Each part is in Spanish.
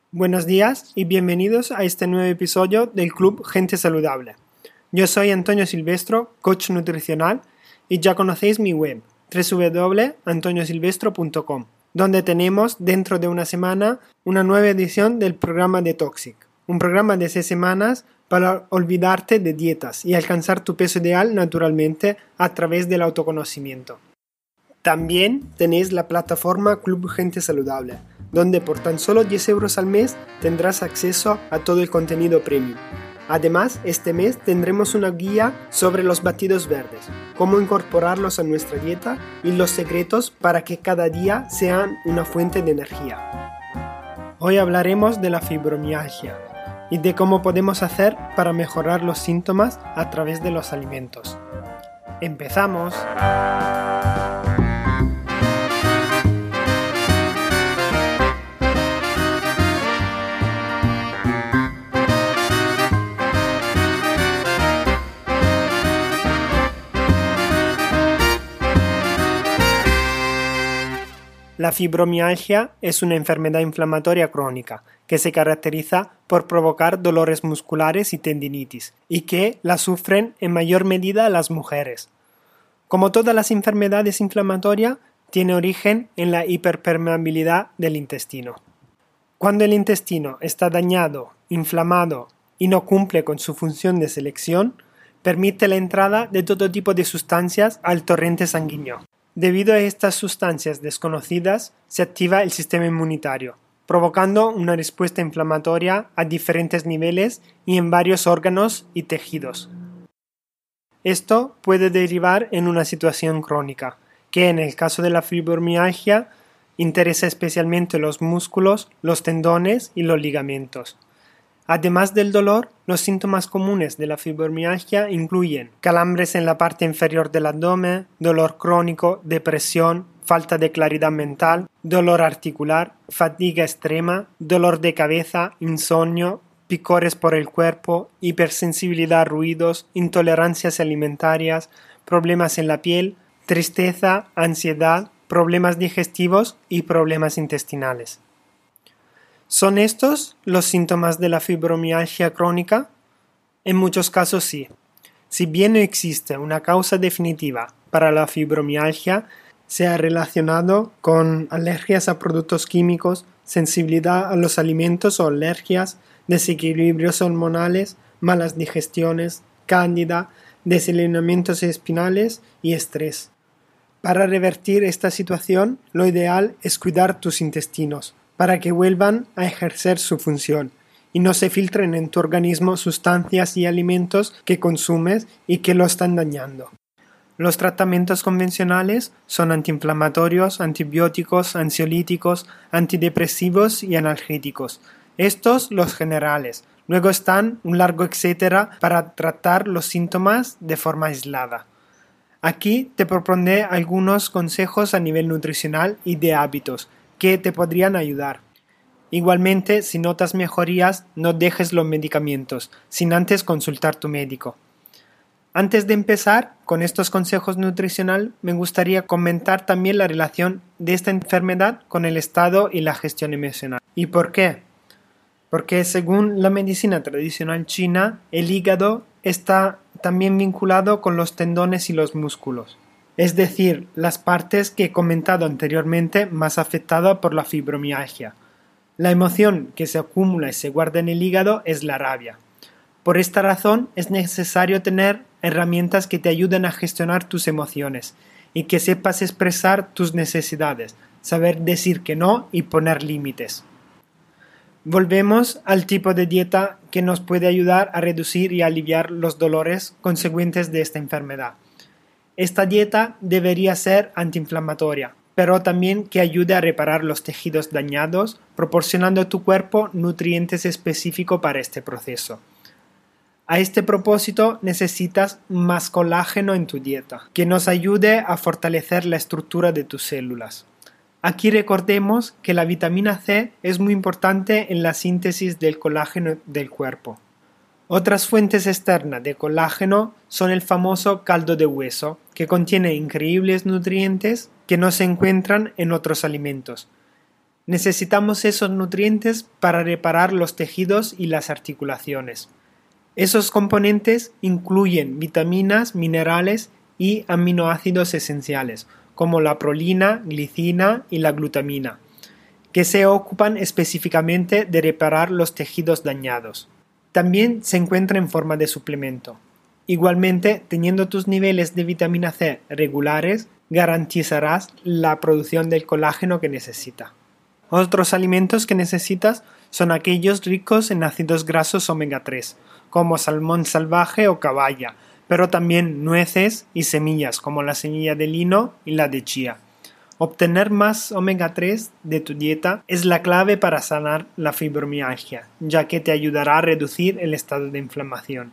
Buenos días y bienvenidos a este nuevo episodio del Club Gente Saludable. Yo soy Antonio Silvestro, coach nutricional, y ya conocéis mi web www.antoniosilvestro.com, donde tenemos dentro de una semana una nueva edición del programa Detoxic, un programa de 6 semanas para olvidarte de dietas y alcanzar tu peso ideal naturalmente a través del autoconocimiento. También tenéis la plataforma Club Gente Saludable, donde por tan solo 10 euros al mes tendrás acceso a todo el contenido premium. Además, este mes tendremos una guía sobre los batidos verdes, cómo incorporarlos a nuestra dieta y los secretos para que cada día sean una fuente de energía. Hoy hablaremos de la fibromialgia y de cómo podemos hacer para mejorar los síntomas a través de los alimentos. ¡Empezamos! La fibromialgia es una enfermedad inflamatoria crónica que se caracteriza por provocar dolores musculares y tendinitis y que la sufren en mayor medida las mujeres. Como todas las enfermedades inflamatorias, tiene origen en la hiperpermeabilidad del intestino. Cuando el intestino está dañado, inflamado y no cumple con su función de selección, permite la entrada de todo tipo de sustancias al torrente sanguíneo. Debido a estas sustancias desconocidas, se activa el sistema inmunitario, provocando una respuesta inflamatoria a diferentes niveles y en varios órganos y tejidos. Esto puede derivar en una situación crónica, que en el caso de la fibromialgia interesa especialmente los músculos, los tendones y los ligamentos. Además del dolor, los síntomas comunes de la fibromialgia incluyen calambres en la parte inferior del abdomen, dolor crónico, depresión, falta de claridad mental, dolor articular, fatiga extrema, dolor de cabeza, insomnio, picores por el cuerpo, hipersensibilidad a ruidos, intolerancias alimentarias, problemas en la piel, tristeza, ansiedad, problemas digestivos y problemas intestinales. ¿Son estos los síntomas de la fibromialgia crónica? En muchos casos sí. Si bien no existe una causa definitiva para la fibromialgia, se ha relacionado con alergias a productos químicos, sensibilidad a los alimentos o alergias, desequilibrios hormonales, malas digestiones, cándida, desalineamientos espinales y estrés. Para revertir esta situación, lo ideal es cuidar tus intestinos, para que vuelvan a ejercer su función y no se filtren en tu organismo sustancias y alimentos que consumes y que lo están dañando. Los tratamientos convencionales son antiinflamatorios, antibióticos, ansiolíticos, antidepresivos y analgésicos. Estos los generales. Luego están un largo etcétera para tratar los síntomas de forma aislada. Aquí te propondré algunos consejos a nivel nutricional y de hábitos que te podrían ayudar. Igualmente, si notas mejorías, no dejes los medicamentos sin antes consultar tu médico. Antes de empezar con estos consejos nutricionales, me gustaría comentar también la relación de esta enfermedad con el estado y la gestión emocional. ¿Y por qué? Porque según la medicina tradicional china, el hígado está también vinculado con los tendones y los músculos. Es decir, las partes que he comentado anteriormente más afectadas por la fibromialgia. La emoción que se acumula y se guarda en el hígado es la rabia. Por esta razón es necesario tener herramientas que te ayuden a gestionar tus emociones y que sepas expresar tus necesidades, saber decir que no y poner límites. Volvemos al tipo de dieta que nos puede ayudar a reducir y aliviar los dolores consecuentes de esta enfermedad. Esta dieta debería ser antiinflamatoria, pero también que ayude a reparar los tejidos dañados, proporcionando a tu cuerpo nutrientes específicos para este proceso. A este propósito necesitas más colágeno en tu dieta, que nos ayude a fortalecer la estructura de tus células. Aquí recordemos que la vitamina C es muy importante en la síntesis del colágeno del cuerpo. Otras fuentes externas de colágeno son el famoso caldo de hueso, que contiene increíbles nutrientes que no se encuentran en otros alimentos. Necesitamos esos nutrientes para reparar los tejidos y las articulaciones. Esos componentes incluyen vitaminas, minerales y aminoácidos esenciales, como la prolina, glicina y la glutamina, que se ocupan específicamente de reparar los tejidos dañados. También se encuentra en forma de suplemento. Igualmente, teniendo tus niveles de vitamina C regulares, garantizarás la producción del colágeno que necesitas. Otros alimentos que necesitas son aquellos ricos en ácidos grasos omega 3, como salmón salvaje o caballa, pero también nueces y semillas como la semilla de lino y la de chía. Obtener más omega 3 de tu dieta es la clave para sanar la fibromialgia, ya que te ayudará a reducir el estado de inflamación.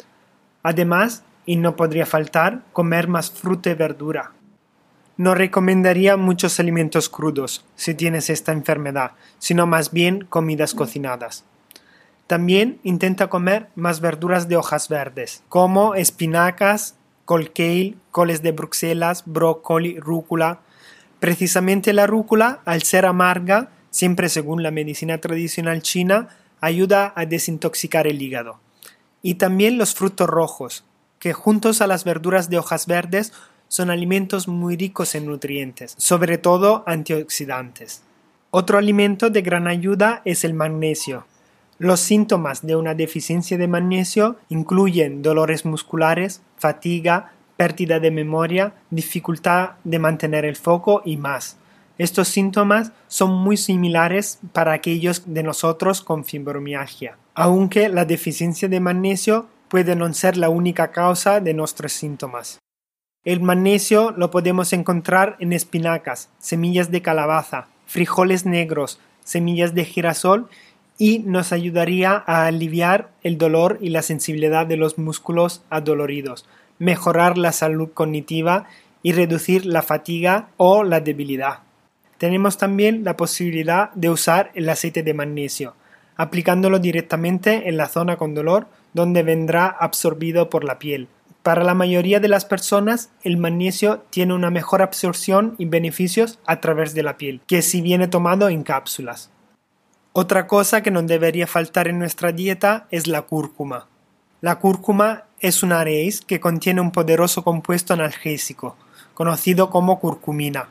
Además, y no podría faltar, comer más fruta y verdura. No recomendaría muchos alimentos crudos si tienes esta enfermedad, sino más bien comidas cocinadas. También intenta comer más verduras de hojas verdes, como espinacas, col kale, coles de Bruselas, brócoli, rúcula. Precisamente la rúcula, al ser amarga, siempre según la medicina tradicional china, ayuda a desintoxicar el hígado. Y también los frutos rojos, que juntos a las verduras de hojas verdes son alimentos muy ricos en nutrientes, sobre todo antioxidantes. Otro alimento de gran ayuda es el magnesio. Los síntomas de una deficiencia de magnesio incluyen dolores musculares, fatiga, pérdida de memoria, dificultad de mantener el foco y más. Estos síntomas son muy similares para aquellos de nosotros con fibromialgia, aunque la deficiencia de magnesio puede no ser la única causa de nuestros síntomas. El magnesio lo podemos encontrar en espinacas, semillas de calabaza, frijoles negros, semillas de girasol y nos ayudaría a aliviar el dolor y la sensibilidad de los músculos adoloridos, mejorar la salud cognitiva y reducir la fatiga o la debilidad. Tenemos también la posibilidad de usar el aceite de magnesio, aplicándolo directamente en la zona con dolor donde vendrá absorbido por la piel. Para la mayoría de las personas, el magnesio tiene una mejor absorción y beneficios a través de la piel, que si viene tomado en cápsulas. Otra cosa que no debería faltar en nuestra dieta es la cúrcuma. La cúrcuma es una raíz que contiene un poderoso compuesto analgésico, conocido como curcumina.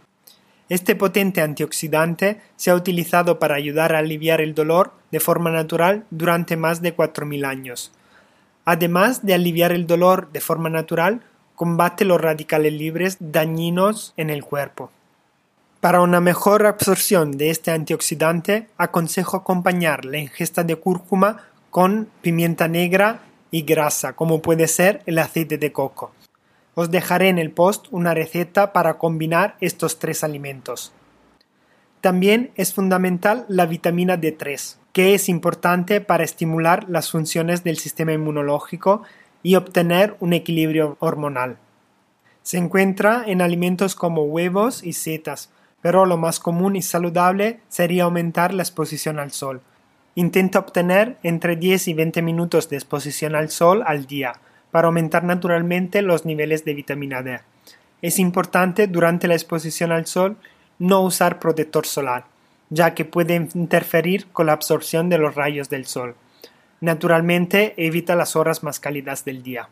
Este potente antioxidante se ha utilizado para ayudar a aliviar el dolor de forma natural durante más de 4.000 años. Además de aliviar el dolor de forma natural, combate los radicales libres dañinos en el cuerpo. Para una mejor absorción de este antioxidante, aconsejo acompañar la ingesta de cúrcuma con pimienta negra y grasa, como puede ser el aceite de coco. Os dejaré en el post una receta para combinar estos tres alimentos. También es fundamental la vitamina D3, que es importante para estimular las funciones del sistema inmunológico y obtener un equilibrio hormonal. Se encuentra en alimentos como huevos y setas, pero lo más común y saludable sería aumentar la exposición al sol. Intenta obtener entre 10 y 20 minutos de exposición al sol al día para aumentar naturalmente los niveles de vitamina D. Es importante durante la exposición al sol no usar protector solar, ya que puede interferir con la absorción de los rayos del sol. Naturalmente, evita las horas más cálidas del día.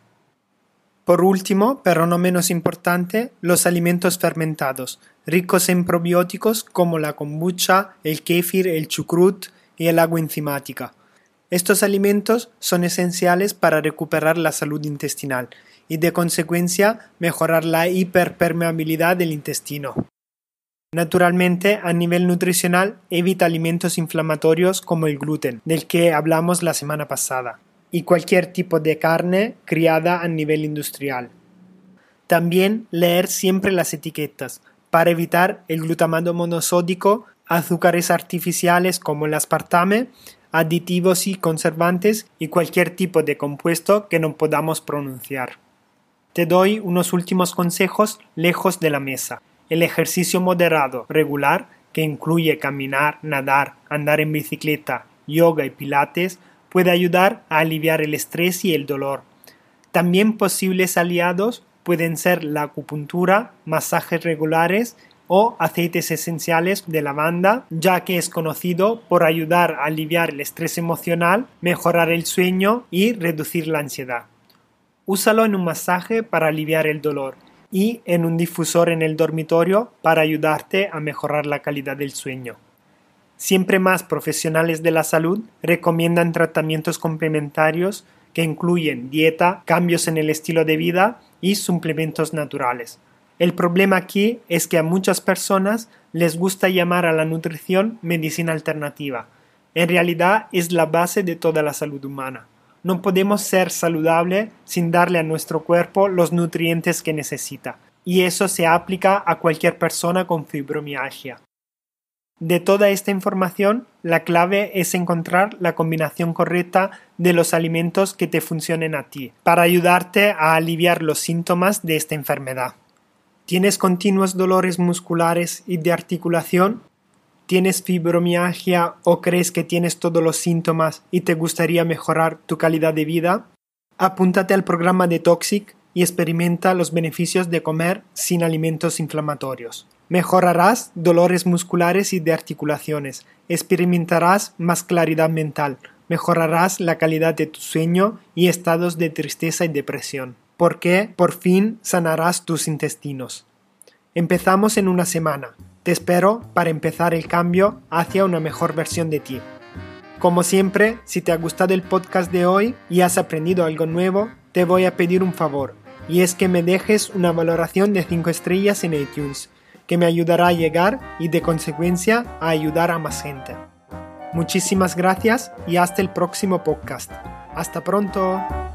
Por último, pero no menos importante, los alimentos fermentados, ricos en probióticos como la kombucha, el kéfir, el chucrut y el agua enzimática. Estos alimentos son esenciales para recuperar la salud intestinal y, de consecuencia, mejorar la hiperpermeabilidad del intestino. Naturalmente, a nivel nutricional, evita alimentos inflamatorios como el gluten, del que hablamos la semana pasada, y cualquier tipo de carne criada a nivel industrial. También leer siempre las etiquetas para evitar el glutamato monosódico, azúcares artificiales como el aspartame, aditivos y conservantes y cualquier tipo de compuesto que no podamos pronunciar. Te doy unos últimos consejos lejos de la mesa. El ejercicio moderado, regular, que incluye caminar, nadar, andar en bicicleta, yoga y pilates, puede ayudar a aliviar el estrés y el dolor. También posibles aliados pueden ser la acupuntura, masajes regulares o aceites esenciales de lavanda, ya que es conocido por ayudar a aliviar el estrés emocional, mejorar el sueño y reducir la ansiedad. Úsalo en un masaje para aliviar el dolor y en un difusor en el dormitorio para ayudarte a mejorar la calidad del sueño. Siempre más profesionales de la salud recomiendan tratamientos complementarios que incluyen dieta, cambios en el estilo de vida y suplementos naturales. El problema aquí es que a muchas personas les gusta llamar a la nutrición medicina alternativa. En realidad es la base de toda la salud humana. No podemos ser saludables sin darle a nuestro cuerpo los nutrientes que necesita, y eso se aplica a cualquier persona con fibromialgia. De toda esta información, la clave es encontrar la combinación correcta de los alimentos que te funcionen a ti, para ayudarte a aliviar los síntomas de esta enfermedad. ¿Tienes continuos dolores musculares y de articulación? ¿Tienes fibromialgia o crees que tienes todos los síntomas y te gustaría mejorar tu calidad de vida? Apúntate al programa Detoxic y experimenta los beneficios de comer sin alimentos inflamatorios. Mejorarás dolores musculares y de articulaciones, experimentarás más claridad mental, mejorarás la calidad de tu sueño y estados de tristeza y depresión, porque por fin sanarás tus intestinos. Empezamos en una semana. Te espero para empezar el cambio hacia una mejor versión de ti. Como siempre, si te ha gustado el podcast de hoy y has aprendido algo nuevo, te voy a pedir un favor, y es que me dejes una valoración de 5 estrellas en iTunes, que me ayudará a llegar y de consecuencia a ayudar a más gente. Muchísimas gracias y hasta el próximo podcast. ¡Hasta pronto!